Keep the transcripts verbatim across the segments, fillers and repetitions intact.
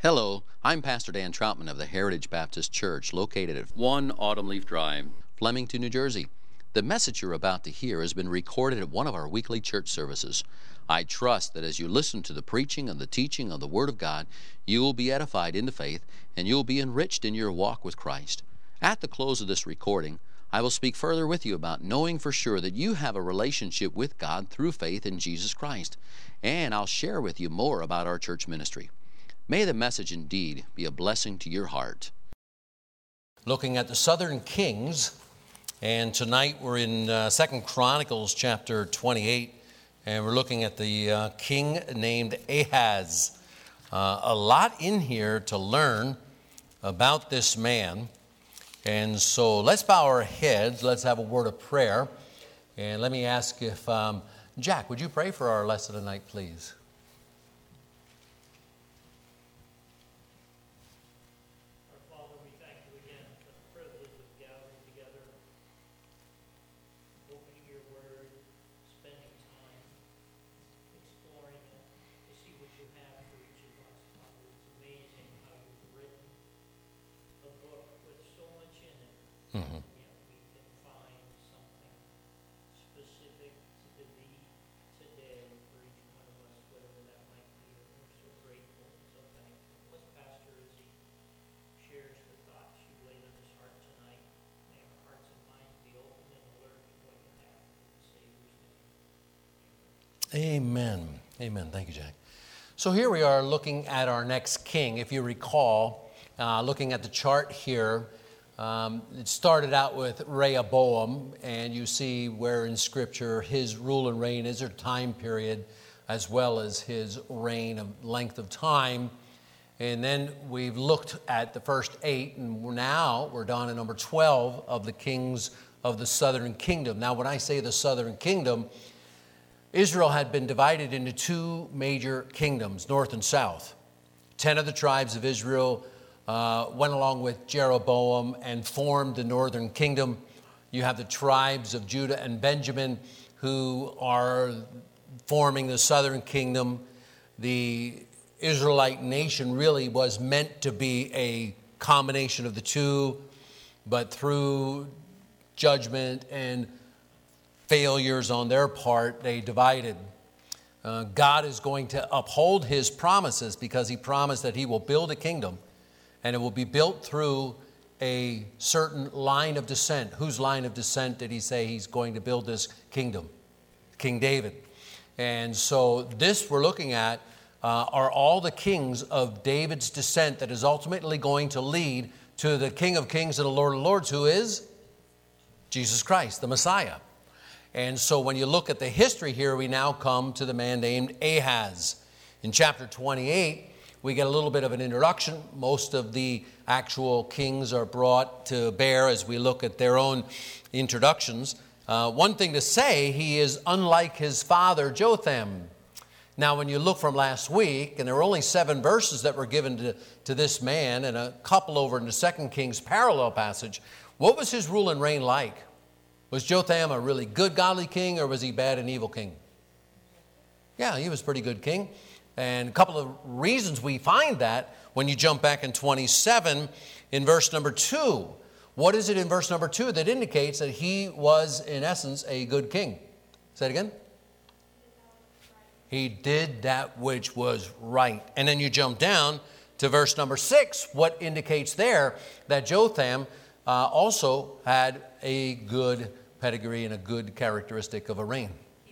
Hello, I'm Pastor Dan Troutman of the Heritage Baptist Church, located at one Autumn Leaf Drive, Flemington, New Jersey. The message you're about to hear has been recorded at one of our weekly church services. I trust that as you listen to the preaching and the teaching of the Word of God, you will be edified into faith and you will be enriched in your walk with Christ. At the close of this recording, I will speak further with you about knowing for sure that you have a relationship with God through faith in Jesus Christ. And I'll share with you more about our church ministry. May the message indeed be a blessing to your heart. Looking at the Southern Kings, and tonight we're in uh, Second Chronicles chapter twenty-eight, and we're looking at the uh, king named Ahaz. Uh, a lot in here to learn about this man. And so let's bow our heads, let's have a word of prayer. And let me ask if, um, Jack, would you pray for our lesson tonight, please? Mm-hmm. We can find something specific to the need today for each one of us, whatever that might be. And we're so grateful and so thankful. Bless Pastor as he shares the thoughts you laid on his heart tonight. May our hearts and minds be open and alert to what you have in the Savior's name. Amen. Amen. Thank you, Jack. So here we are looking at our next king. If you recall, uh, looking at the chart here, Um, it started out with Rehoboam, and you see where in Scripture his rule and reign is, or time period, as well as his reign of length of time. And then we've looked at the first eight, and we're now we're down to number twelve of the kings of the southern kingdom. Now, when I say the southern kingdom, Israel had been divided into two major kingdoms, north and south. Ten of the tribes of Israel Uh, went along with Jeroboam and formed the northern kingdom. You have the tribes of Judah and Benjamin who are forming the southern kingdom. The Israelite nation really was meant to be a combination of the two, but through judgment and failures on their part, they divided. Uh, God is going to uphold his promises because he promised that he will build a kingdom. And it will be built through a certain line of descent. Whose line of descent did he say he's going to build this kingdom? King David. And so this we're looking at uh, are all the kings of David's descent that is ultimately going to lead to the King of Kings and the Lord of Lords, who is Jesus Christ, the Messiah. And so when you look at the history here, we now come to the man named Ahaz. In chapter twenty-eight, we get a little bit of an introduction. Most of the actual kings are brought to bear as we look at their own introductions. Uh, one thing to say, he is unlike his father Jotham. Now, when you look from last week, and there were only seven verses that were given to, to this man, and a couple over in the Second Kings parallel passage, what was his rule and reign like? Was Jotham a really good godly king, or was he bad and evil king? Yeah, he was a pretty good king. And a couple of reasons we find that when you jump back in twenty-seven in verse number two. What is it in verse number two that indicates that he was, in essence, a good king? Say it again. He did that which was right. And then you jump down to verse number six. What indicates there that Jotham uh, also had a good pedigree and a good characteristic of a reign.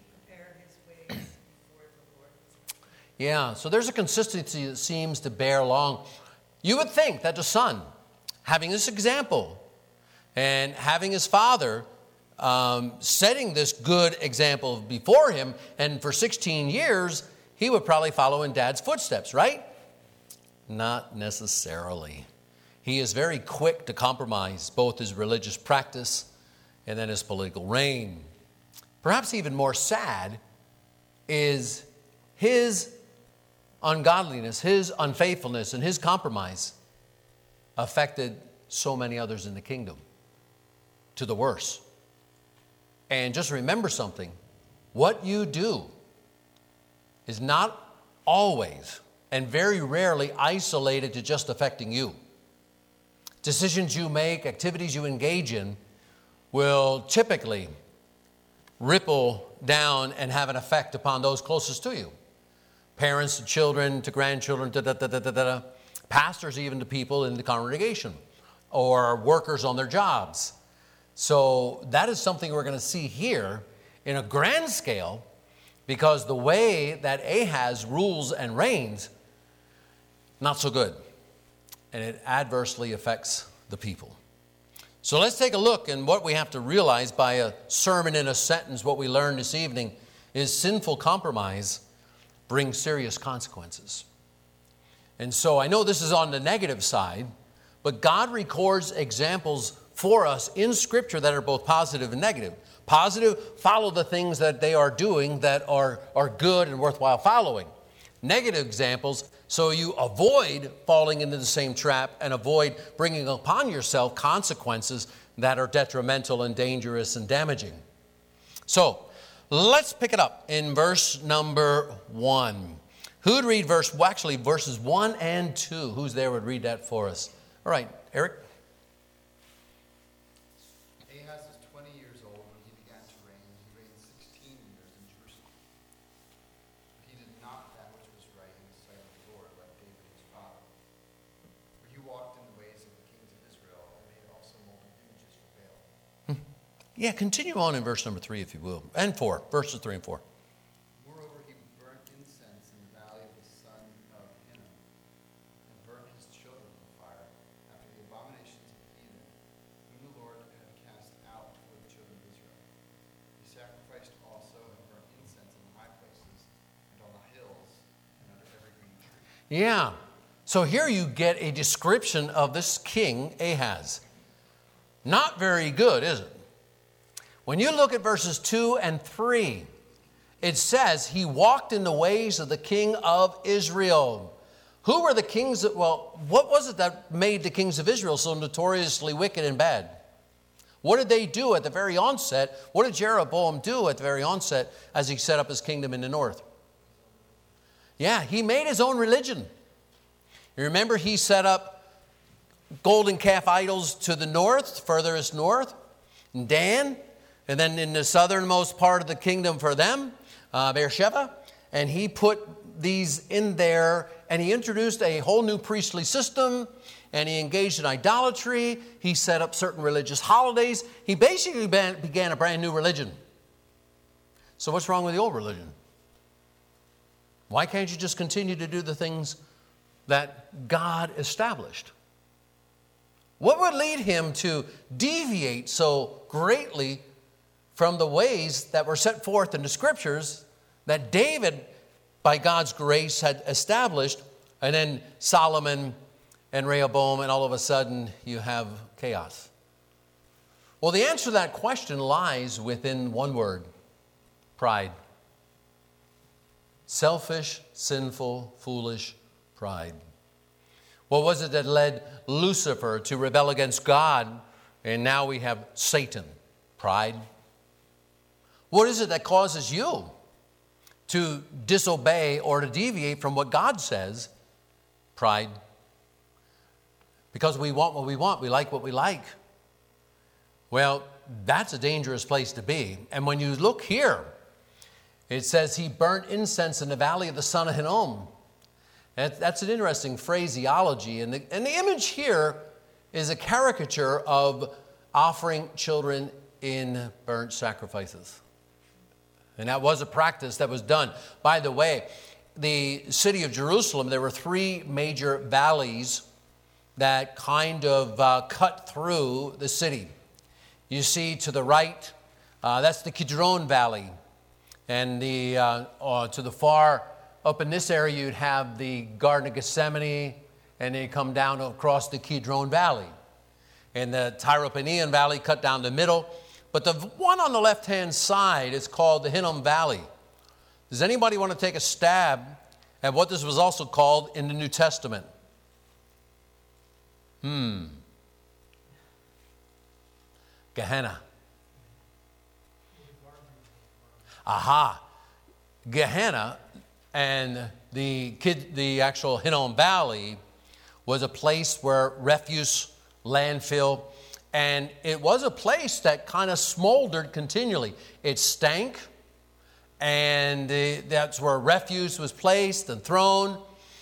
Yeah, so there's a consistency that seems to bear along. You would think that the son, having this example and having his father um, setting this good example before him, and for sixteen years, he would probably follow in dad's footsteps, right? Not necessarily. He is very quick to compromise both his religious practice and then his political reign. Perhaps even more sad is his ungodliness, his unfaithfulness, and his compromise affected so many others in the kingdom to the worse. And just remember something. What you do is not always and very rarely isolated to just affecting you. Decisions you make, activities you engage in, will typically ripple down and have an effect upon those closest to you. Parents to children to grandchildren, da, da, da, da, da, da. Pastors even to people in the congregation, or workers on their jobs. So that is something we're going to see here in a grand scale, because the way that Ahaz rules and reigns, not so good. And it adversely affects the people. So let's take a look, and what we have to realize by a sermon in a sentence, what we learned this evening, is sinful compromise brings serious consequences. And so I know this is on the negative side, but God records examples for us in Scripture that are both positive and negative. Positive, follow the things that they are doing that are, are good and worthwhile following. Negative examples, so you avoid falling into the same trap and avoid bringing upon yourself consequences that are detrimental and dangerous and damaging. So, let's pick it up in verse number one. Who'd read verse, well, actually verses one and two? Who's there would read that for us? All right, Eric. Ahaz was twenty years old when he began to reign. He reigned sixteen years in Jerusalem. But he did not that which was right in the sight of the Lord, like David his father. For he walked in the ways of the kings of Israel, and made also molten images for Baal. Yeah, continue on in verse number three, if you will, and four, verses three and four. Moreover, he burnt incense in the valley of the son of Hinnom, and burnt his children with fire, after the abominations of the heathen, whom the Lord had cast out before the children of Israel. He sacrificed also and burnt incense in the high places, and on the hills, and under every green tree. Yeah, so here you get a description of this king, Ahaz. Not very good, is it? When you look at verses two and three, it says he walked in the ways of the king of Israel. Who were the kings that, well, what was it that made the kings of Israel so notoriously wicked and bad? What did they do at the very onset? What did Jeroboam do at the very onset as he set up his kingdom in the north? Yeah, he made his own religion. You remember he set up golden calf idols to the north, furthest north, in Dan. And then in the southernmost part of the kingdom for them, uh, Beersheba, and he put these in there, and he introduced a whole new priestly system, and he engaged in idolatry. He set up certain religious holidays. He basically began a brand new religion. So what's wrong with the old religion? Why can't you just continue to do the things that God established? What would lead him to deviate so greatly from the ways that were set forth in the Scriptures that David, by God's grace, had established, and then Solomon and Rehoboam, and all of a sudden you have chaos? Well, the answer to that question lies within one word: pride. Selfish, sinful, foolish pride. What was it that led Lucifer to rebel against God, and now we have Satan? Pride. What is it that causes you to disobey or to deviate from what God says? Pride. Because we want what we want. We like what we like. Well, that's a dangerous place to be. And when you look here, it says he burnt incense in the valley of the son of Hinnom. That's an interesting phraseology. And the, and the image here is a caricature of offering children in burnt sacrifices. And that was a practice that was done. By the way, the city of Jerusalem, there were three major valleys that kind of uh, cut through the city. You see to the right, uh, that's the Kidron Valley. And the uh, uh, to the far up in this area, you'd have the Garden of Gethsemane, and then you come down across the Kidron Valley. And the Tyropanian Valley cut down the middle. But the one on the left-hand side is called the Hinnom Valley. Does anybody want to take a stab at what this was also called in the New Testament? Hmm. Gehenna. Aha. Gehenna And the kid, the actual Hinnom Valley was a place where refuse, landfill, and it was a place that kind of smoldered continually. It stank, and uh, that's where refuse was placed and thrown.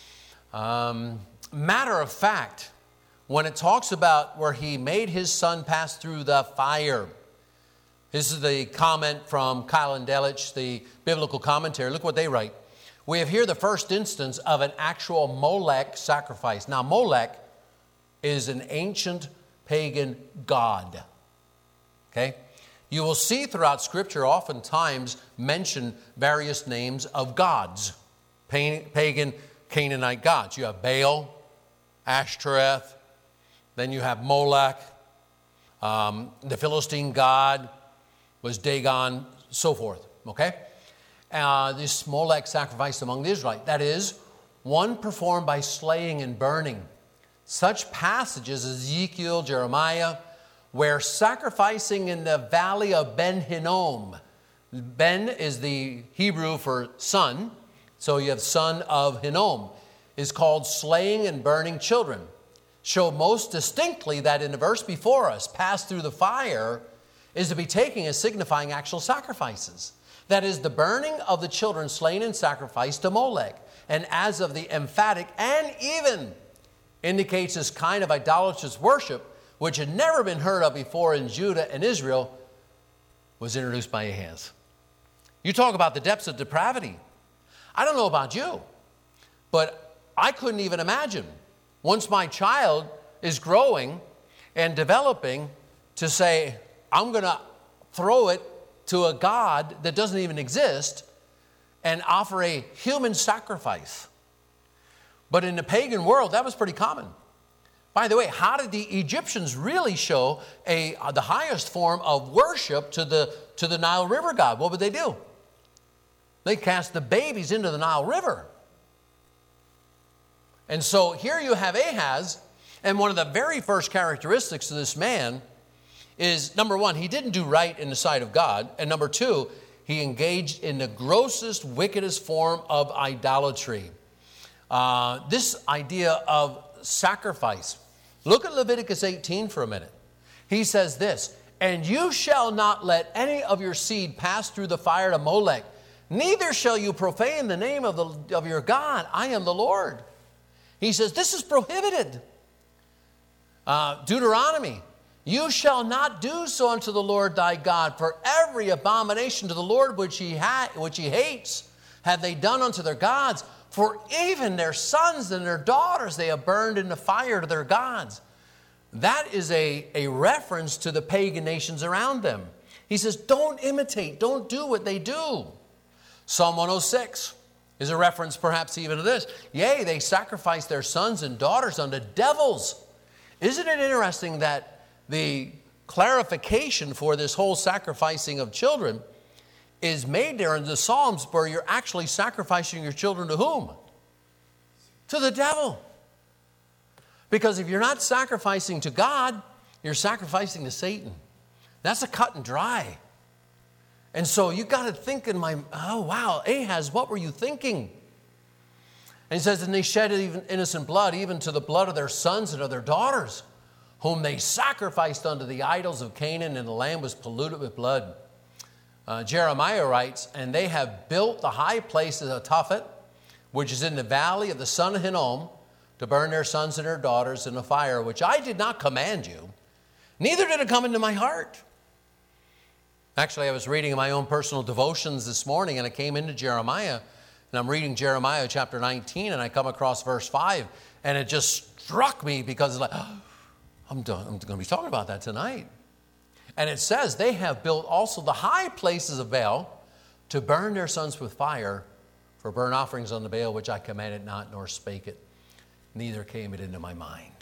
Um, matter of fact, when it talks about where he made his son pass through the fire, this is the comment from Kyle and Delitzsch, the biblical commentary. Look what they write. We have here the first instance of an actual Molech sacrifice. Now, Molech is an ancient pagan god. Okay? You will see throughout Scripture oftentimes mention various names of gods, pagan Canaanite gods. You have Baal, Ashtoreth, then you have Molech, um, the Philistine god was Dagon, so forth. Okay? Uh, this Molech sacrifice among the Israelites, that is, one performed by slaying and burning. Such passages as Ezekiel, Jeremiah, where sacrificing in the valley of Ben Hinnom. Ben is the Hebrew for son, so you have son of Hinnom, is called slaying and burning children. Show most distinctly that in the verse before us, pass through the fire, is to be taken as signifying actual sacrifices. That is, the burning of the children slain in sacrifice to Molech. And as of the emphatic and even indicates this kind of idolatrous worship, which had never been heard of before in Judah and Israel, was introduced by Ahaz. You talk about the depths of depravity. I don't know about you, but I couldn't even imagine, once my child is growing and developing, to say, I'm going to throw it to a God that doesn't even exist and offer a human sacrifice. But in the pagan world, that was pretty common. By the way, how did the Egyptians really show a, uh, the highest form of worship to the, to the Nile River god? What would they do? They cast the babies into the Nile River. And so here you have Ahaz, and one of the very first characteristics of this man is, number one, he didn't do right in the sight of God, and number two, he engaged in the grossest, wickedest form of idolatry. Uh, this idea of sacrifice. Look at Leviticus eighteen for a minute. He says this, and you shall not let any of your seed pass through the fire to Molech, neither shall you profane the name of, the, of your God. I am the Lord. He says this is prohibited. Uh, Deuteronomy, you shall not do so unto the Lord thy God, for every abomination to the Lord which he, ha- which he hates have they done unto their gods. For even their sons and their daughters they have burned in the fire to their gods. That is a, a reference to the pagan nations around them. He says, don't imitate, don't do what they do. Psalm one oh six is a reference perhaps even to this. Yea, they sacrifice their sons and daughters unto devils. Isn't it interesting that the clarification for this whole sacrificing of children is made there in the Psalms, where you're actually sacrificing your children to whom? To the devil. Because if you're not sacrificing to God, you're sacrificing to Satan. That's a cut and dry. And so you got to think in my, oh wow, Ahaz, what were you thinking? And he says, and they shed even innocent blood, even to the blood of their sons and of their daughters, whom they sacrificed unto the idols of Canaan, and the land was polluted with blood. Uh, Jeremiah writes, and they have built the high places of Tophet, which is in the valley of the son of Hinnom, to burn their sons and their daughters in the fire, which I did not command you, neither did it come into my heart. Actually, I was reading in my own personal devotions this morning, and I came into Jeremiah, and I'm reading Jeremiah chapter nineteen, and I come across verse five, and it just struck me because it's like, oh, I'm, done, I'm going to be talking about that tonight. And it says, they have built also the high places of Baal to burn their sons with fire for burnt offerings on the Baal, which I commanded not, nor spake it, neither came it into my mind.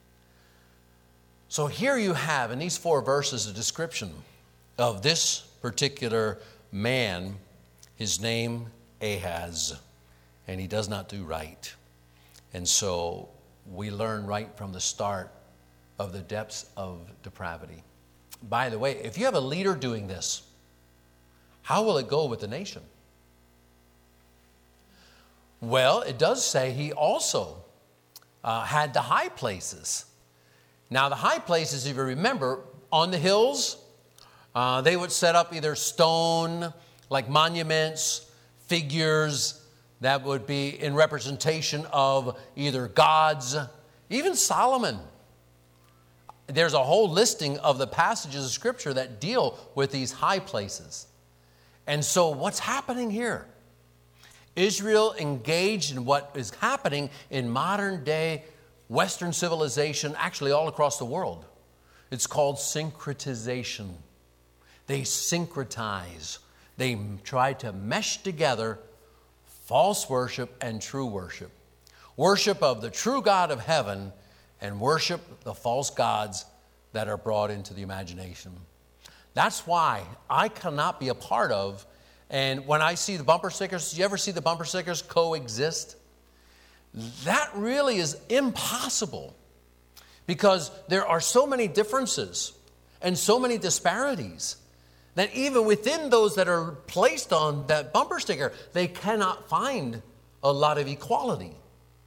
So here you have in these four verses a description of this particular man, his name Ahaz, and he does not do right. And so we learn right from the start of the depths of depravity. By the way, if you have a leader doing this, how will it go with the nation? Well, it does say he also uh, had the high places. Now, the high places, if you remember, on the hills, uh, they would set up either stone, like monuments, figures that would be in representation of either gods, even Solomon. There's a whole listing of the passages of Scripture that deal with these high places. And so what's happening here? Israel engaged in what is happening in modern day Western civilization, actually all across the world. It's called syncretization. They syncretize. They try to mesh together false worship and true worship. Worship of the true God of heaven and worship the false gods that are brought into the imagination. That's why I cannot be a part of, and when I see the bumper stickers, do you ever see the bumper stickers coexist? That really is impossible because there are so many differences and so many disparities that even within those that are placed on that bumper sticker, they cannot find a lot of equality.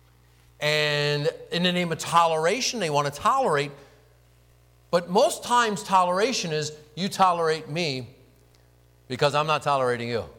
And in the name of toleration, they want to tolerate. But most times toleration is you tolerate me because I'm not tolerating you.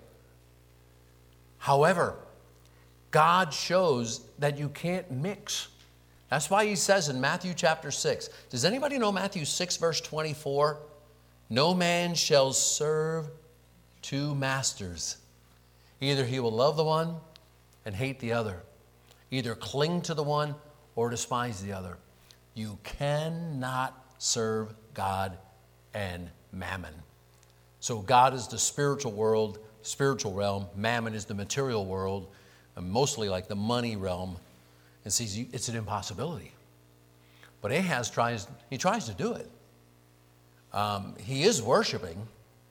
However, God shows that you can't mix. That's why he says in Matthew chapter six. Does anybody know Matthew six verse twenty-four? No man shall serve two masters. Either he will love the one and hate the other. Either cling to the one or despise the other. You cannot serve God and mammon. So God is the spiritual world, spiritual realm. Mammon is the material world, and mostly like the money realm. And sees it's an impossibility. But Ahaz tries, he tries to do it. Um, he is worshiping.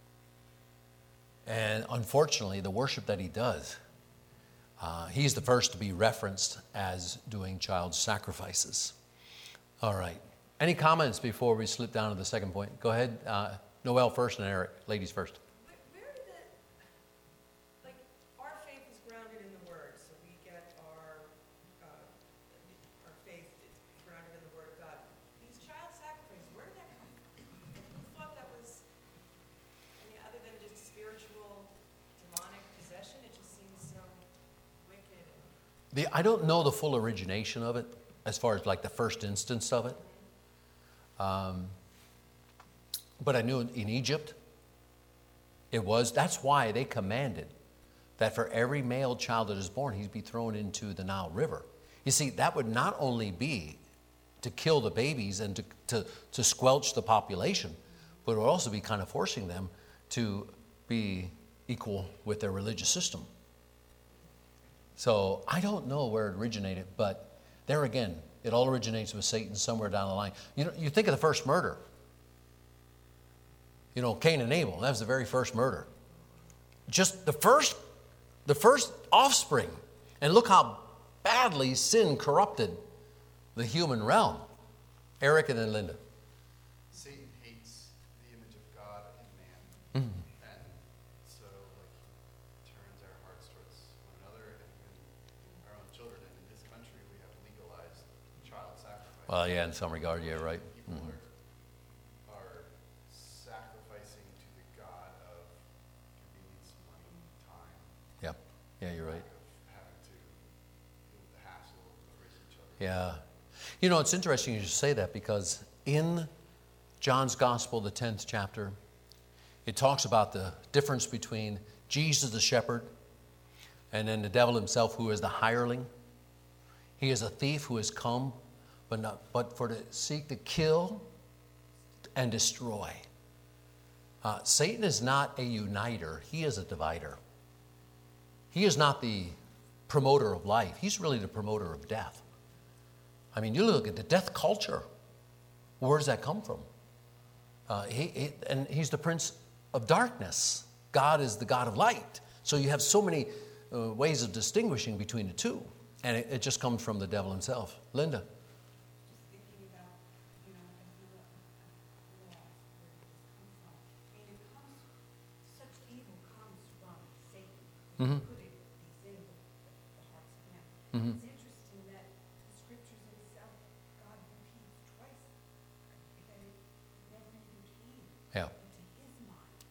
And unfortunately, the worship that he does, uh, he's the first to be referenced as doing child sacrifices. All right. Any comments before we slip down to the second point? Go ahead. Uh, Noel first and Eric. Ladies first. Where, where did the, like, our faith is grounded in the Word, so we get our, uh, our faith is grounded in the Word of God. These child sacrifices, where did that come from? Who thought that was, I mean, other than just spiritual, demonic possession, it just seems so wicked. The, I don't know the full origination of it, as far as like the first instance of it. Um, but I knew in Egypt, it was, that's why they commanded that for every male child that is born, he'd be thrown into the Nile River. You see, that would not only be to kill the babies and to, to, to squelch the population, but it would also be kind of forcing them to be equal with their religious system. So I don't know where it originated, but there again, it all originates with Satan somewhere down the line. You know, you think of the first murder. You know, Cain and Abel, that was the very first murder. Just the first, the first offspring. And look how badly sin corrupted the human realm. Eric and then Linda. Satan hates the image of God in man. Mm-hmm. And so like he turns our hearts towards one another and even our own children. And in this country we have legalized child sacrifice. Well, yeah, in some regard, yeah, right. People Mm-hmm. are, are sacrificing to the God of convenience, money, time. Yeah, yeah, you're right. Of having to deal with the hassle of raising children. Yeah. You know, it's interesting you should say that because in John's Gospel, the tenth chapter, it talks about the difference between Jesus the shepherd and then the devil himself, who is the hireling. He is a thief who has come but not but for to seek to kill and destroy. Uh, Satan is not a uniter. He is a divider. He is not the promoter of life. He's really the promoter of death. I mean, you look at the death culture. Where does that come from? Uh, he, he, and he's the prince of darkness. God is the God of light. So you have so many uh, ways of distinguishing between the two. And it, it just comes from the devil himself. Linda. Just thinking about, you know, I've never realized where this comes from. I mean, it comes, such evil comes from Satan. Mm-hmm. Put it, these in the hearts of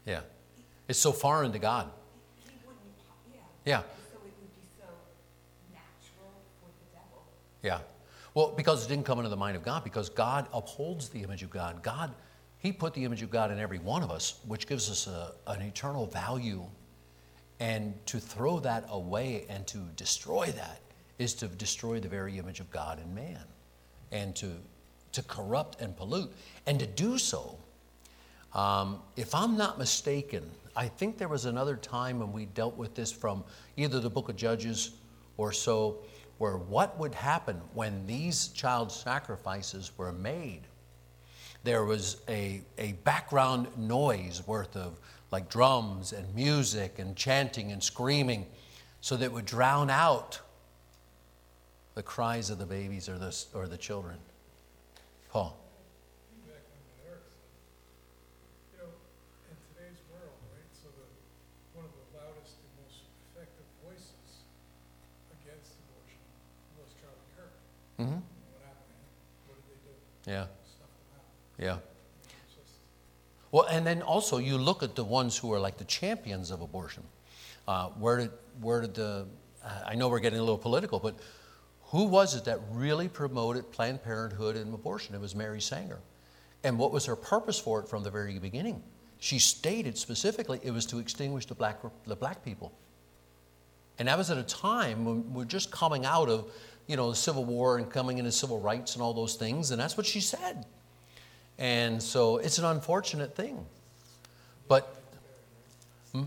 Yeah. It's so foreign to God. He wouldn't, yeah. Yeah. So it would be so natural for the devil. Yeah. Well, because it didn't come into the mind of God, because God upholds the image of God. God, He put the image of God in every one of us, which gives us a, an eternal value. And to throw that away and to destroy that is to destroy the very image of God in man. And to, to corrupt and pollute. And to do so, um, if I'm not mistaken, I think there was another time when we dealt with this from either the book of Judges or so, where what would happen when these child sacrifices were made? There was a, a background noise worth of like drums and music and chanting and screaming, so that it would drown out the cries of the babies or the, or the children. Paul. Back on the earth. You know, in today's world, right, so the, one of the loudest and most effective voices against abortion was Charlie Kirk. Mm-hmm. What happened to him? What did they do? Yeah. Stuff them out. Yeah. It's just, Well, and then also you look at the ones who are like the champions of abortion. Uh, where did where did the? I know we're getting a little political, but who was it that really promoted Planned Parenthood and abortion? It was Mary Sanger. And what was her purpose for it from the very beginning? She stated specifically it was to extinguish the black the black people. And that was at a time when we're just coming out of, you know, the Civil War and coming into civil rights and all those things, and that's what she said. And so it's an unfortunate thing. But, hmm?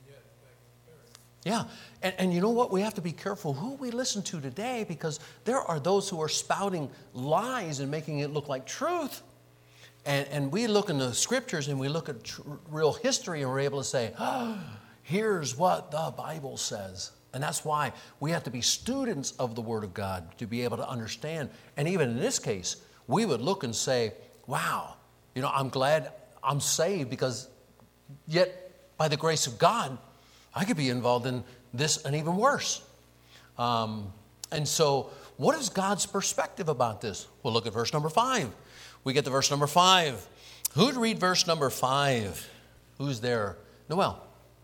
yeah. And, and you know what? We have to be careful who we listen to today, because there are those who are spouting lies and making it look like truth. And, and we look in the scriptures and we look at tr- real history and we're able to say, oh, here's what the Bible says. And that's why we have to be students of the Word of God to be able to understand. And even in this case, we would look and say, wow, you know, I'm glad I'm saved, because yet by the grace of God, I could be involved in this and even worse. Um, and so what is God's perspective about this? Well, look at verse number five. We get to verse number five. Who'd read verse number five? Who's there? Noel.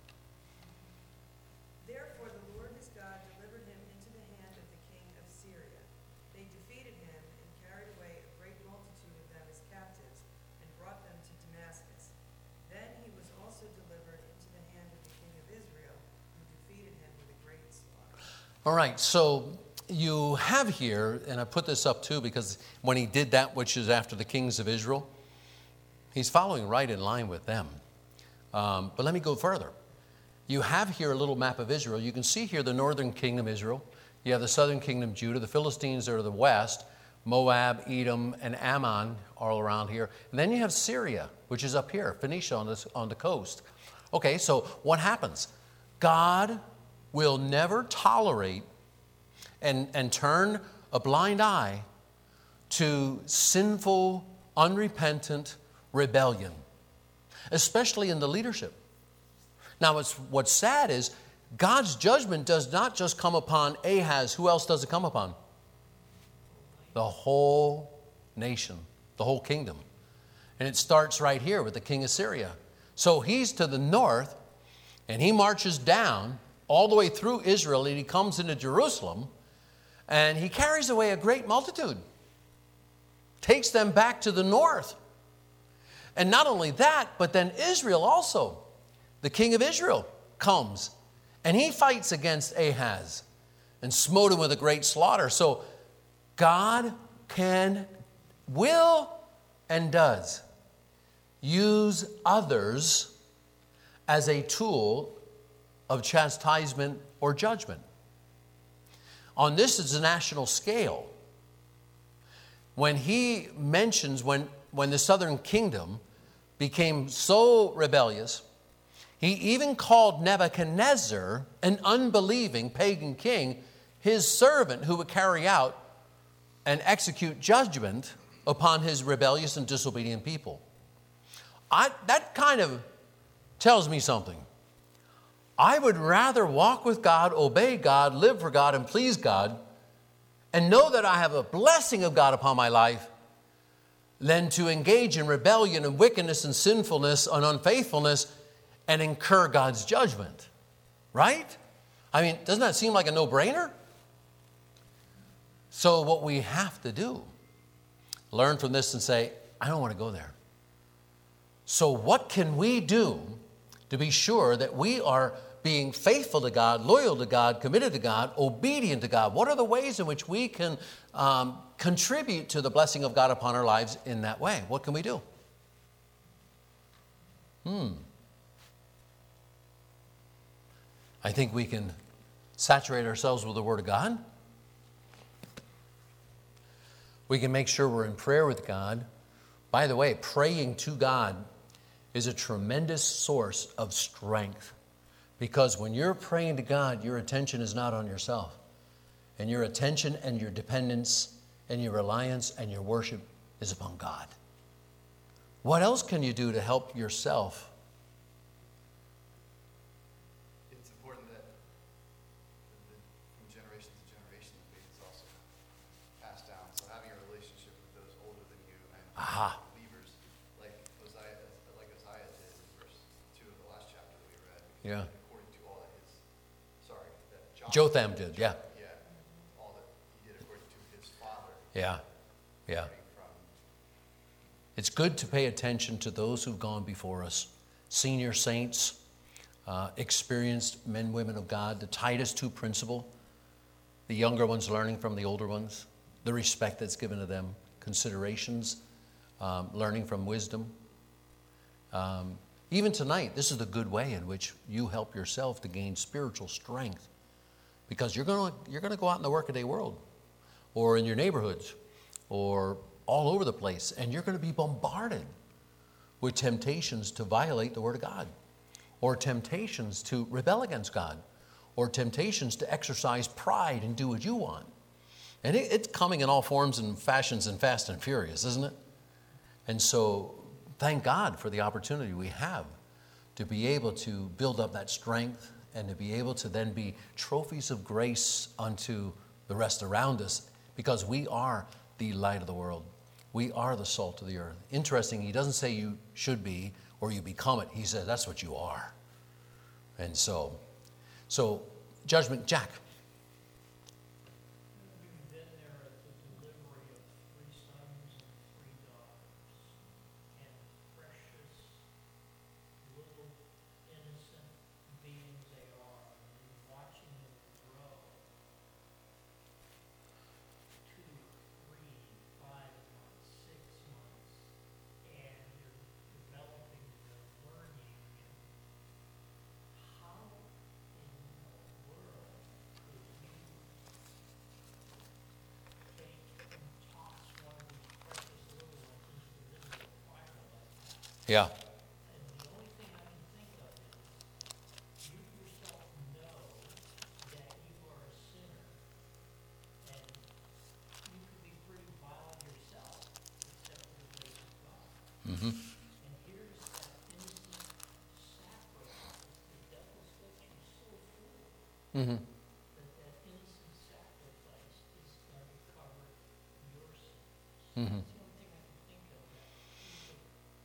Therefore the Lord his God delivered him into the hand of the king of Syria. They defeated him and carried away a great multitude of them as captives and brought them to Damascus. Then he was also delivered into the hand of the king of Israel, who defeated him with a great slaughter. All right, so you have here, and I put this up too, because when he did that which is after the kings of Israel, he's following right in line with them. Um, but let me go further. You have here a little map of Israel. You can see here the northern kingdom, Israel. You have the southern kingdom, Judah. The Philistines are to the west. Moab, Edom, and Ammon are all around here. And then you have Syria, which is up here, Phoenicia on, this, on the coast. Okay, so what happens? God will never tolerate and, and turn a blind eye to sinful, unrepentant rebellion, especially in the leadership. Now, what's, what's sad is God's judgment does not just come upon Ahaz. Who else does it come upon? The whole nation, the whole kingdom. And it starts right here with the king of Syria. So he's to the north, and he marches down all the way through Israel, and he comes into Jerusalem, and he carries away a great multitude, takes them back to the north. And not only that, but then Israel also, the king of Israel, comes, and he fights against Ahaz and smote him with a great slaughter. So God can, will, and does use others as a tool of chastisement or judgment. On this is a national scale. When he mentions when, when the southern kingdom became so rebellious, he even called Nebuchadnezzar, an unbelieving pagan king, his servant who would carry out and execute judgment upon his rebellious and disobedient people. I, that kind of tells me something. I would rather walk with God, obey God, live for God, and please God, and know that I have a blessing of God upon my life, than to engage in rebellion and wickedness and sinfulness and unfaithfulness and incur God's judgment. Right? I mean, doesn't that seem like a no-brainer? So what we have to do, learn from this and say, I don't want to go there. So what can we do to be sure that we are being faithful to God, loyal to God, committed to God, obedient to God? What are the ways in which we can um, contribute to the blessing of God upon our lives in that way? What can we do? Hmm. I think we can saturate ourselves with the Word of God. We can make sure we're in prayer with God. By the way, praying to God is a tremendous source of strength, because when you're praying to God, your attention is not on yourself, and your attention and your dependence and your reliance and your worship is upon God. What else can you do to help yourself? It's important that, that from generation to generation, the faith is also passed down. So having a relationship with those older than you and Aha. believers, like Uzziah, like Uzziah did in verse two of the last chapter that we read. Yeah. According to all that his, sorry, that Jotham, Jotham did, yeah. yeah, all that he did according to his father. Yeah, yeah. From It's good to pay attention to those who've gone before us, senior saints, uh, experienced men, women of God, the Titus two principle, the younger ones learning from the older ones, the respect that's given to them, considerations, um, learning from wisdom. Um, even tonight, this is the good way in which you help yourself to gain spiritual strength, because you're going to you're going to go out in the workaday world, or in your neighborhoods, or all over the place, and you're going to be bombarded with temptations to violate the Word of God, or temptations to rebel against God, or temptations to exercise pride and do what you want. And it, it's coming in all forms and fashions and fast and furious, isn't it? And so thank God for the opportunity we have to be able to build up that strength and to be able to then be trophies of grace unto the rest around us, because we are the light of the world. We are the salt of the earth. Interesting, he doesn't say you should be or you become it. He says that's what you are. And so, so judgment, Jack. We've been there at the delivery of three sons and three daughters, and precious, little, innocent beings they are, and watching them grow. Two, three, five months, six months, and they're developing, they're learning. How in the world could we take and toss one of these precious little ones into the middle of fire like that? Yeah. And the only thing I can think of is, you yourself know that you are a sinner, and you can be pretty vile yourself, except for the grace of God. Mm-hmm. And here's that innocent sacrifice. The devil's got you so fooled Mm-hmm. that that innocent sacrifice is going to cover your sins. Mm-hmm. That's the only thing I can think of that could,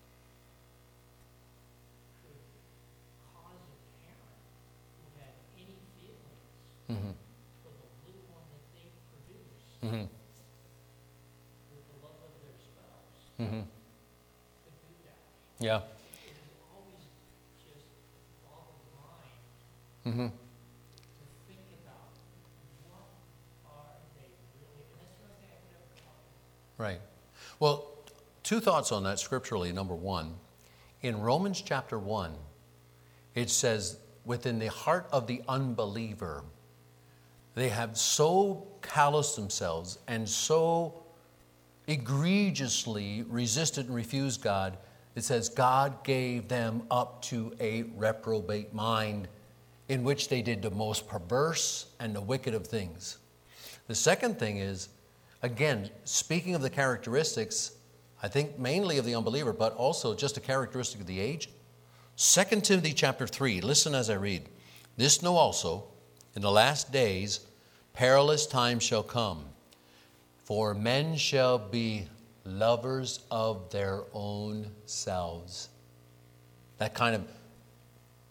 could cause a parent who had any feelings Mm-hmm. for the little one that they produce Mm-hmm. with the love of their spouse Mm-hmm. could do that. Yeah. It has always just boggled the mind Mm-hmm. to think about what are they really, and that's the only thing I could ever come up with. Right. Well, two thoughts on that scripturally. Number one, in Romans chapter one, it says, within the heart of the unbeliever, they have so calloused themselves and so egregiously resisted and refused God, it says God gave them up to a reprobate mind, in which they did the most perverse and the wicked of things. The second thing is, again, speaking of the characteristics, I think mainly of the unbeliever, but also just a characteristic of the age. Second Timothy chapter three, listen as I read. This know also, in the last days, perilous times shall come. For men shall be lovers of their own selves. That kind of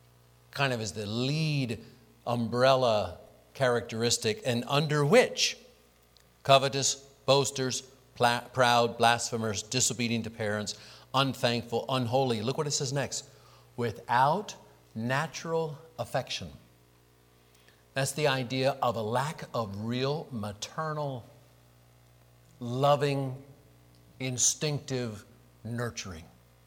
kind of is the lead umbrella characteristic, and under which covetous, boasters, pla- proud, blasphemers, disobedient to parents, unthankful, unholy. Look what it says next. Without natural affection. That's the idea of a lack of real maternal, loving, instinctive nurturing.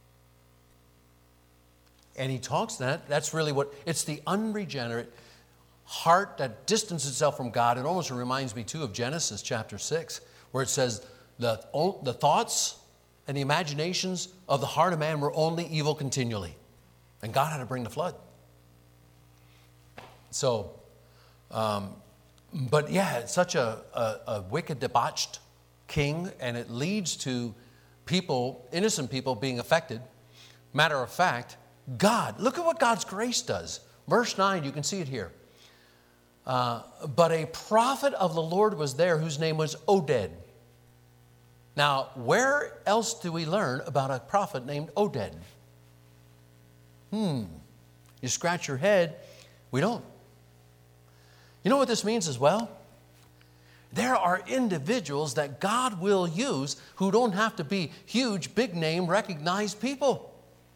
And he talks that, that's really what, it's the unregenerate heart that distances itself from God. It almost reminds me too of Genesis chapter six, where it says the, the thoughts and the imaginations of the heart of man were only evil continually. And God had to bring the flood. So, um, but yeah, it's such a, a, a wicked, debauched king, and it leads to people, innocent people, being affected. Matter of fact, God, look at what God's grace does. Verse nine, you can see it here. Uh, but a prophet of the Lord was there whose name was Oded. Now, where else do we learn about a prophet named Oded? Hmm. You scratch your head. We don't. You know what this means as well? There are individuals that God will use who don't have to be huge, big name, recognized people.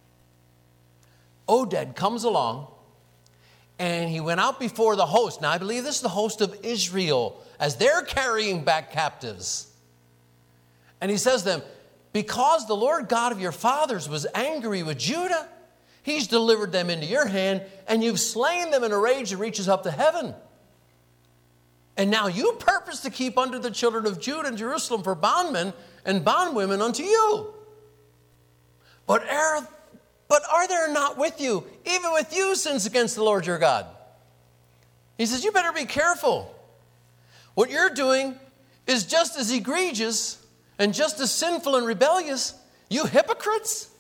Oded comes along, and he went out before the host. Now, I believe this is the host of Israel as they're carrying back captives. And he says to them, because the Lord God of your fathers was angry with Judah, he's delivered them into your hand, and you've slain them in a rage that reaches up to heaven. And now you purpose to keep under the children of Judah and Jerusalem for bondmen and bondwomen unto you. But are, but are there not with you, even with you, sins against the Lord your God? He says, you better be careful. What you're doing is just as egregious and just as sinful and rebellious, you hypocrites.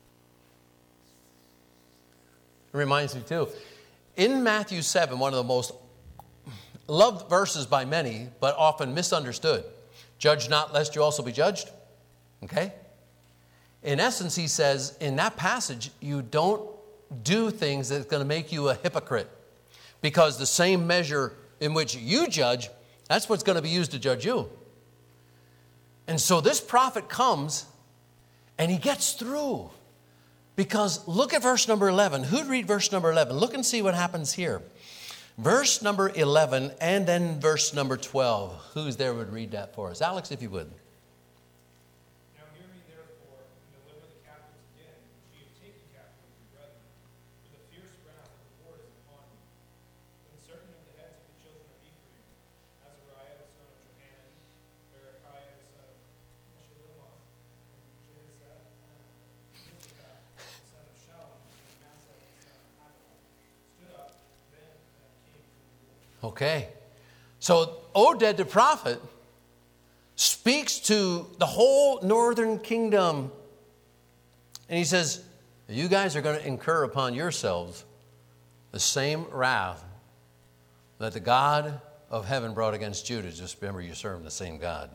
It reminds me too, in Matthew seven, one of the most loved verses by many, but often misunderstood. Judge not, lest you also be judged. Okay? In essence, he says, in that passage, you don't do things that's going to make you a hypocrite. Because the same measure in which you judge, that's what's going to be used to judge you. And so this prophet comes, and he gets through. Because look at verse number eleven. Who'd read verse number eleven? Look and see what happens here. Verse number eleven and then verse number twelve. Who's there would read that for us? Alex, if you would. Now hear me therefore, and deliver the captives again, which ye have taken captive of your brethren. For the fierce wrath of the Lord is upon you. When certain of the heads of the children of Ephraim, Azariah the son of Johanan, Berechiah the son of Meshillemoth, and Jehoshaphat the son of Shallum, and Massa the son of Adonai, stood up, then and came to the Lord. Okay. So Oded the prophet speaks to the whole northern kingdom. And he says, you guys are going to incur upon yourselves the same wrath that the God of heaven brought against Judah. Just remember, you serve the same God.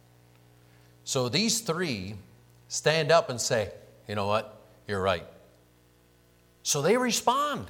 So these three stand up and say, you know what? You're right. So they respond.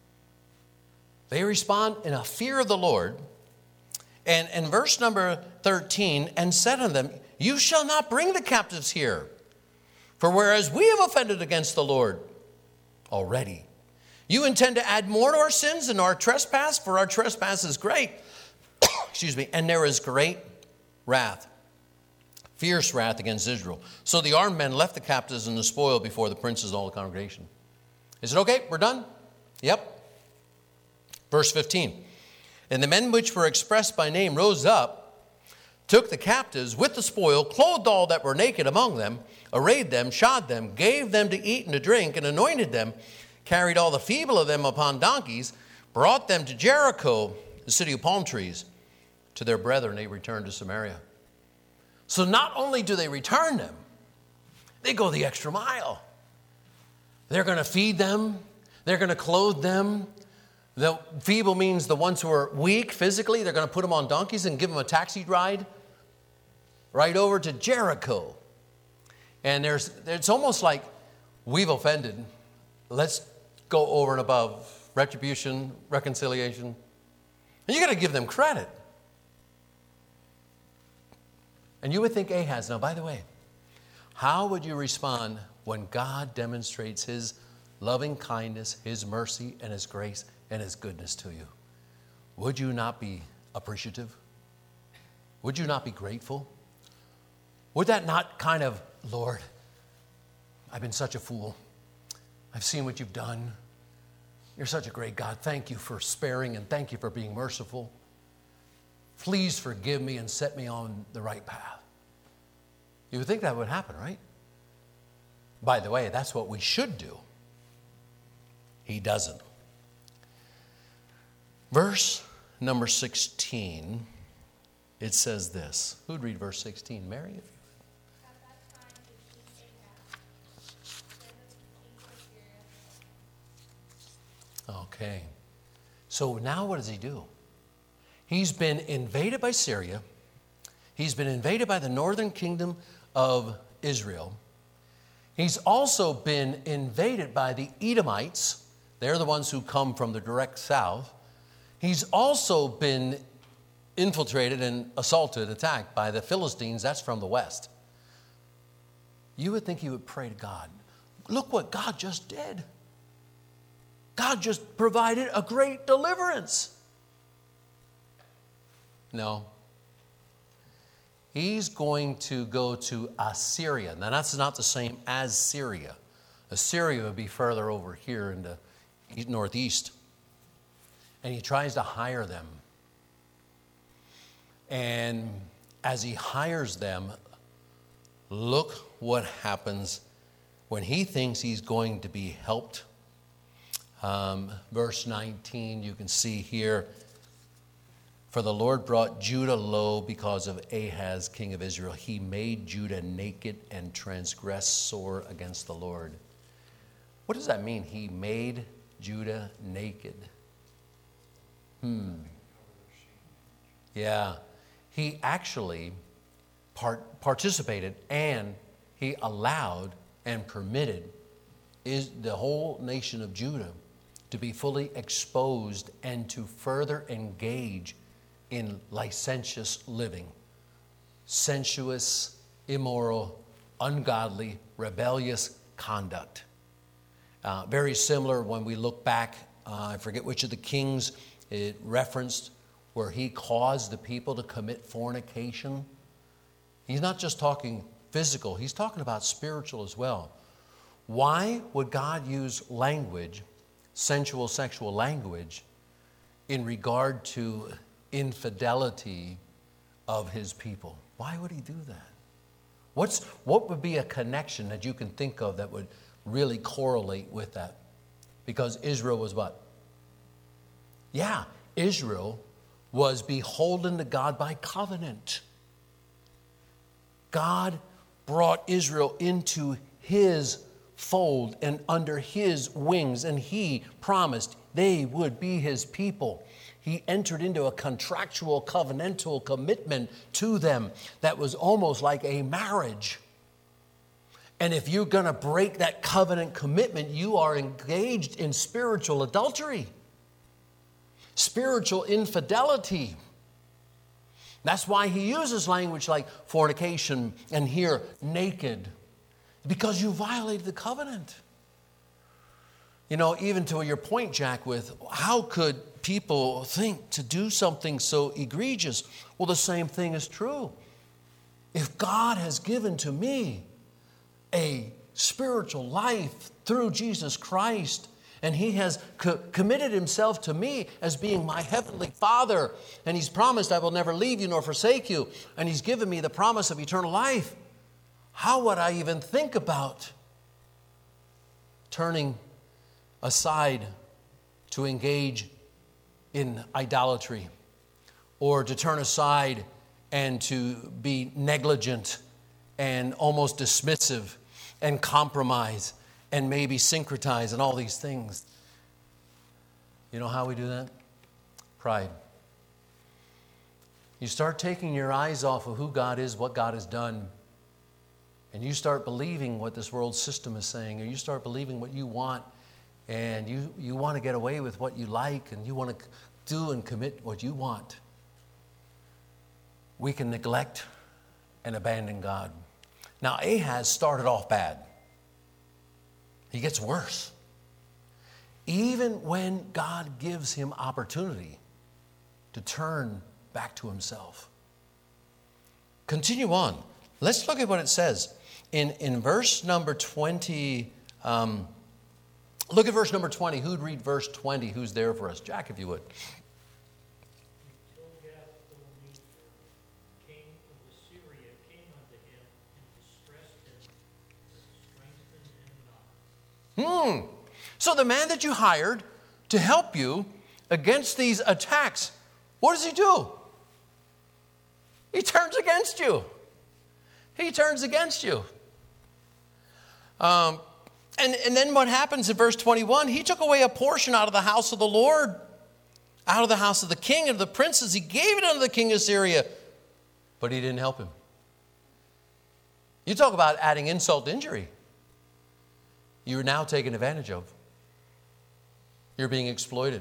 They respond in a fear of the Lord. And in verse number thirteen, and said unto them, you shall not bring the captives here. For whereas we have offended against the Lord already, you intend to add more to our sins and our trespass, for our trespass is great. Excuse me. And there is great wrath, fierce wrath against Israel. So the armed men left the captives and the spoil before the princes and all the congregation. Is it okay? We're done? Yep. Verse fifteen. And the men which were expressed by name rose up, took the captives with the spoil, clothed all that were naked among them, arrayed them, shod them, gave them to eat and to drink, and anointed them, carried all the feeble of them upon donkeys, brought them to Jericho, the city of palm trees. To their brethren they returned to Samaria. So not only do they return them, they go the extra mile. They're going to feed them. They're going to clothe them. The feeble means the ones who are weak physically. They're going to put them on donkeys and give them a taxi ride right over to Jericho. And there's, it's almost like we've offended. Let's go over and above retribution, reconciliation. And you got to give them credit. And you would think Ahaz, now by the way, how would you respond when God demonstrates his loving kindness, his mercy, and his grace, and his goodness to you? Would you not be appreciative? Would you not be grateful? Would that not kind of, Lord, I've been such a fool. I've seen what you've done. You're such a great God. Thank you for sparing and thank you for being merciful. Please forgive me and set me on the right path. You would think that would happen, right? By the way, that's what we should do. He doesn't. Verse number sixteen, it says this. Who'd read verse sixteen? Mary, if you At that time, the king Ahaz, servant of the king of Syria. Okay. So now what does he do? He's been invaded by Syria. He's been invaded by the northern kingdom of Israel. He's also been invaded by the Edomites. They're the ones who come from the direct south. He's also been infiltrated and assaulted, attacked by the Philistines. That's from the west. You would think he would pray to God. Look what God just did. God just provided a great deliverance. No. He's going to go to Assyria. Now, that's not the same as Syria. Assyria would be further over here in the northeast. And he tries to hire them. And as he hires them, look what happens when he thinks he's going to be helped. Um, verse nineteen, you can see here, for the Lord brought Judah low because of Ahaz, king of Israel. He made Judah naked and transgressed sore against the Lord. What does that mean? He made Judah naked. Hmm. Yeah. He actually part, participated and he allowed and permitted is the whole nation of Judah to be fully exposed and to further engage in licentious living, sensuous, immoral, ungodly, rebellious conduct. Uh, very similar when we look back, uh, I forget which of the kings it referenced, where he caused the people to commit fornication. He's not just talking physical, he's talking about spiritual as well. Why would God use language, sensual, sexual language, in regard to infidelity of his people? Why would he do that? What's, what would be a connection that you can think of that would really correlate with that? Because Israel was what? Yeah, Israel was beholden to God by covenant. God brought Israel into his fold and under his wings, and he promised they would be his people. He entered into a contractual, covenantal commitment to them that was almost like a marriage. And if you're going to break that covenant commitment, you are engaged in spiritual adultery, spiritual infidelity. That's why he uses language like fornication and here naked, because you violated the covenant. You know, even to your point, Jack, with how could people think to do something so egregious? Well, the same thing is true. If God has given to me a spiritual life through Jesus Christ, and he has co- committed himself to me as being my heavenly Father, and he's promised, I will never leave you nor forsake you, and he's given me the promise of eternal life, how would I even think about turning aside to engage in idolatry, or to turn aside and to be negligent and almost dismissive and compromise and maybe syncretize and all these things? You know how we do that? Pride. You start taking your eyes off of who God is, what God has done, and you start believing what this world system is saying, or you start believing what you want, and you, you want to get away with what you like, and you want to do and commit what you want, we can neglect and abandon God. Now, Ahaz started off bad. He gets worse. Even when God gives him opportunity to turn back to himself. Continue on. Let's look at what it says. In, in verse number twenty, um, look at verse number twenty. Who'd read verse twenty? Who's there for us? Jack, if you would. Hmm. So the man that you hired to help you against these attacks, what does he do? He turns against you. He turns against you. Um, and, and then what happens in verse twenty-one? He took away a portion out of the house of the Lord, out of the house of the king and of the princes. He gave it unto the king of Syria, but he didn't help him. You talk about adding insult to injury. You're now taken advantage of. You're being exploited.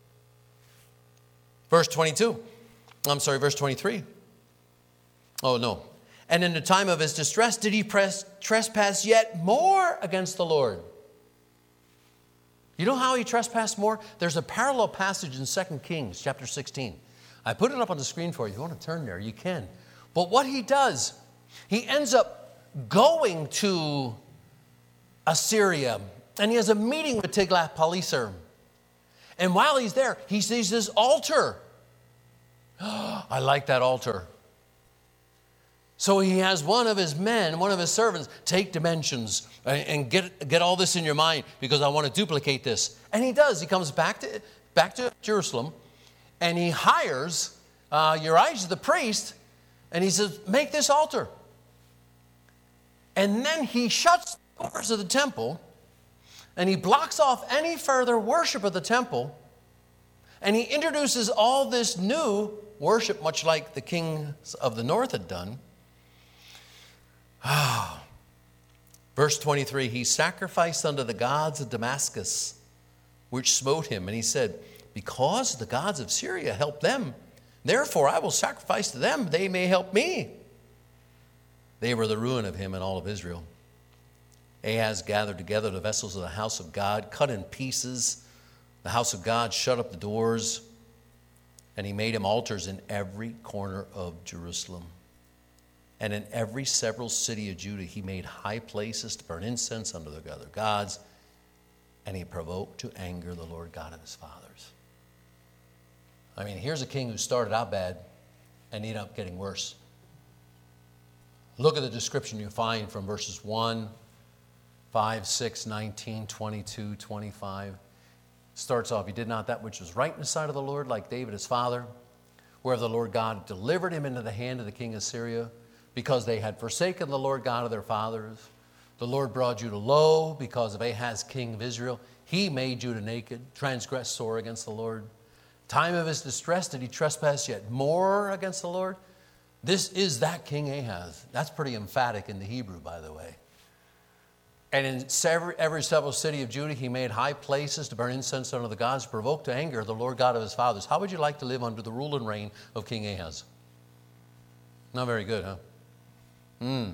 Verse twenty-two. I'm sorry, verse twenty-three. Oh, no. And in the time of his distress, did he press, trespass yet more against the Lord? You know how he trespassed more? There's a parallel passage in Second Kings chapter sixteen. I put it up on the screen for you. If you want to turn there, you can. But what he does, he ends up going to Assyria, and he has a meeting with Tiglath-Pileser. And while he's there, he sees this altar. I like that altar. So he has one of his men, one of his servants, take dimensions and get, get all this in your mind because I want to duplicate this. And he does. He comes back to, back to Jerusalem, and he hires uh, Uriah the priest, and he says, make this altar. And then he shuts the doors of the temple, and he blocks off any further worship of the temple, and he introduces all this new worship, much like the kings of the north had done. Ah. Verse twenty-three, he sacrificed unto the gods of Damascus, which smote him. And he said, because the gods of Syria helped them, therefore I will sacrifice to them, they may help me. They were the ruin of him and all of Israel. Ahaz gathered together the vessels of the house of God, cut in pieces the house of God, shut up the doors, and he made him altars in every corner of Jerusalem. And in every several city of Judah, he made high places to burn incense unto the other gods, and he provoked to anger the Lord God of his fathers. I mean, here's a king who started out bad and ended up getting worse. Look at the description you find from verses one, five, six, nineteen, twenty-two, twenty-five. Starts off, he did not that which was right in the sight of the Lord, like David his father, whereof the Lord God delivered him into the hand of the king of Syria, because they had forsaken the Lord God of their fathers. The Lord brought Judah low because of Ahaz, king of Israel. He made Judah naked, transgressed sore against the Lord. Time of his distress did he trespass yet more against the Lord. This is that King Ahaz. That's pretty emphatic in the Hebrew, by the way. And in every, every several city of Judah, he made high places to burn incense unto the gods, provoked to anger the Lord God of his fathers. How would you like to live under the rule and reign of King Ahaz? Not very good, huh? Hmm.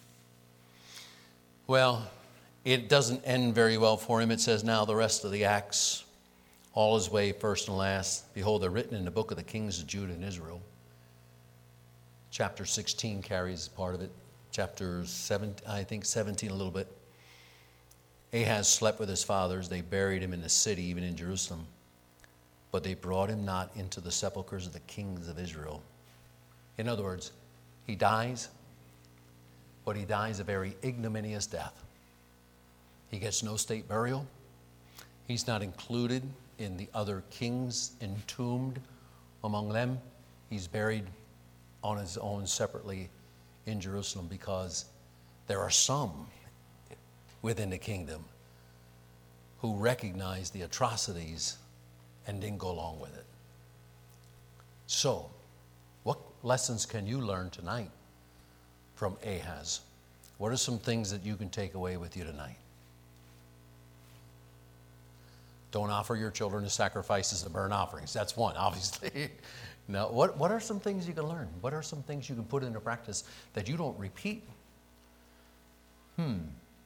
Well, it doesn't end very well for him. It says, now the rest of the acts, all his way, first and last, behold, they're written in the book of the kings of Judah and Israel. Chapter sixteen carries part of it. Chapter seven, I think seventeen a little bit. Ahaz slept with his fathers. They buried him in the city, even in Jerusalem. But they brought him not into the sepulchres of the kings of Israel. In other words, he dies, but he dies a very ignominious death. He gets no state burial. He's not included in the other kings entombed among them. He's buried on his own separately in Jerusalem because there are some within the kingdom who recognize the atrocities and didn't go along with it. So, what lessons can you learn tonight from Ahaz? What are some things that you can take away with you tonight? Don't offer your children as sacrifices and burnt offerings. That's one, obviously. Now, what, what are some things you can learn? What are some things you can put into practice that you don't repeat? Hmm.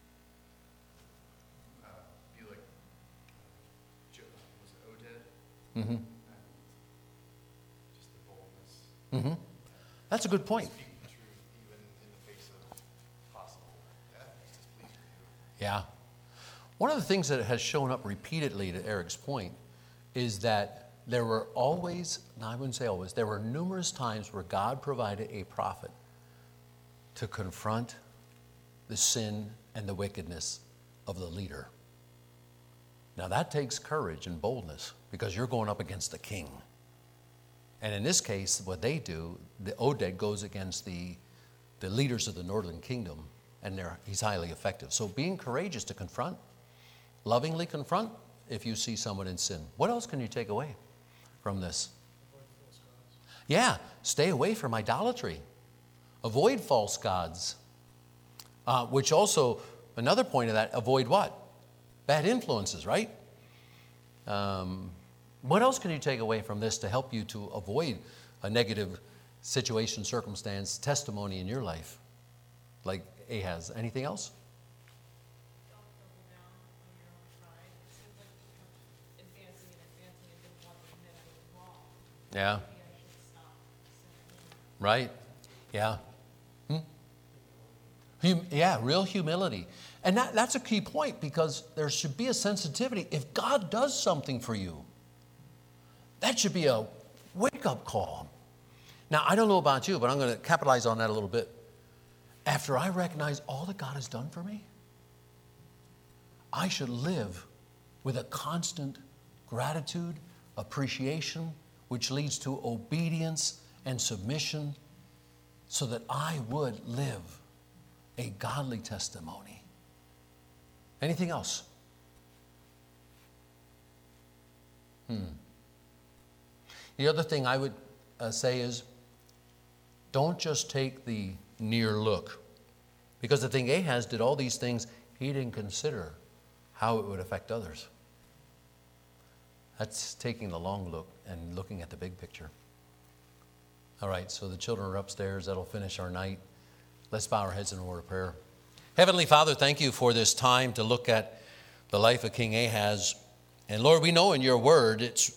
Uh, be like, Joe, was it Oded? Mm-hmm. Just the boldness. Mm-hmm. That's a good point. Speaking the truth even in the face of possible death is displeasing to you. Yeah. One of the things that has shown up repeatedly, to Eric's point, is that there were always, no, I wouldn't say always, there were numerous times where God provided a prophet to confront the sin and the wickedness of the leader. Now that takes courage and boldness because you're going up against the king. And in this case, what they do, the Oded goes against the, the leaders of the northern kingdom, and they're, he's highly effective. So being courageous to confront, lovingly confront if you see someone in sin. What else can you take away from this? Yeah, stay away from idolatry. Avoid false gods. Uh, which also, another point of that, avoid what? Bad influences, right? Um, what else can you take away from this to help you to avoid a negative situation, circumstance, testimony in your life? Like Ahaz. Anything else? Don't double down on your own pride. It seems like you kept advancing and advancing and didn't want to admit I was wrong. Yeah. Maybe I should stop sinning. Right? Yeah. Hmm? Hum- yeah, real humility. And that, that's a key point because there should be a sensitivity. If God does something for you, that should be a wake-up call. Now, I don't know about you, but I'm going to capitalize on that a little bit. After I recognize all that God has done for me, I should live with a constant gratitude, appreciation, which leads to obedience and submission so that I would live a godly testimony. Anything else? Hmm. The other thing I would uh, say is don't just take the near look. Because the thing Ahaz did all these things, he didn't consider how it would affect others. That's taking the long look and looking at the big picture. All right, so the children are upstairs. That'll finish our night. Let's bow our heads in a word of prayer. Heavenly Father, thank you for this time to look at the life of King Ahaz. And Lord, we know in your word, it's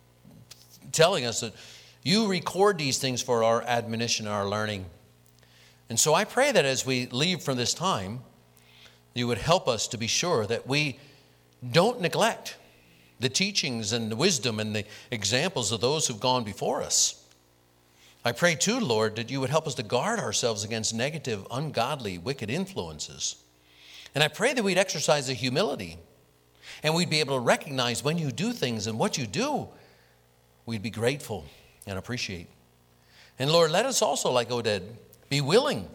telling us that you record these things for our admonition and our learning. And so I pray that as we leave from this time, you would help us to be sure that we don't neglect the teachings and the wisdom and the examples of those who've gone before us. I pray too, Lord, that you would help us to guard ourselves against negative, ungodly, wicked influences. And I pray that we'd exercise the humility and we'd be able to recognize when you do things and what you do, we'd be grateful and appreciate. And Lord, let us also, like Oded, be willing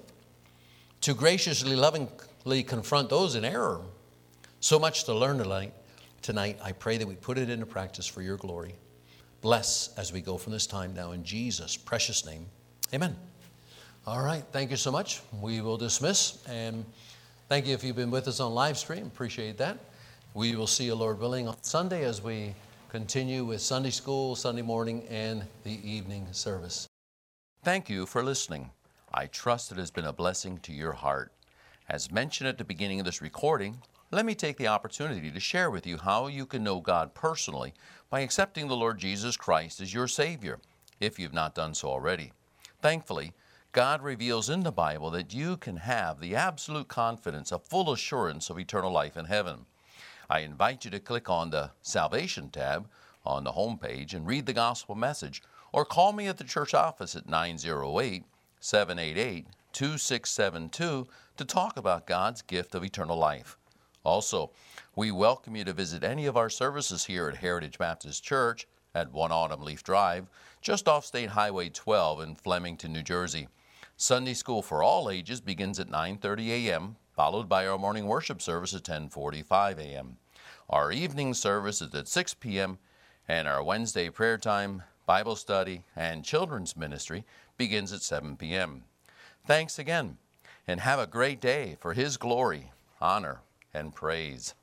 to graciously, lovingly confront those in error. So much to learn tonight. Tonight, I pray that we put it into practice for your glory. Bless as we go from this time now in Jesus' precious name. Amen. All right. Thank you so much. We will dismiss. And thank you if you've been with us on live stream. Appreciate that. We will see you, Lord willing, on Sunday as we continue with Sunday school, Sunday morning, and the evening service. Thank you for listening. I trust it has been a blessing to your heart. As mentioned at the beginning of this recording, let me take the opportunity to share with you how you can know God personally by accepting the Lord Jesus Christ as your Savior, if you've not done so already. Thankfully, God reveals in the Bible that you can have the absolute confidence, a full assurance of eternal life in heaven. I invite you to click on the Salvation tab on the home page and read the gospel message, or call me at the church office at nine oh eight, seven eight eight, two six seven two to talk about God's gift of eternal life. Also, we welcome you to visit any of our services here at Heritage Baptist Church at one Autumn Leaf Drive, just off State Highway twelve in Flemington, New Jersey. Sunday school for all ages begins at nine thirty a.m., followed by our morning worship service at ten forty-five a.m. Our evening service is at six p.m., and our Wednesday prayer time, Bible study, and children's ministry begins at seven p.m. Thanks again, and have a great day for His glory, honor, and praise.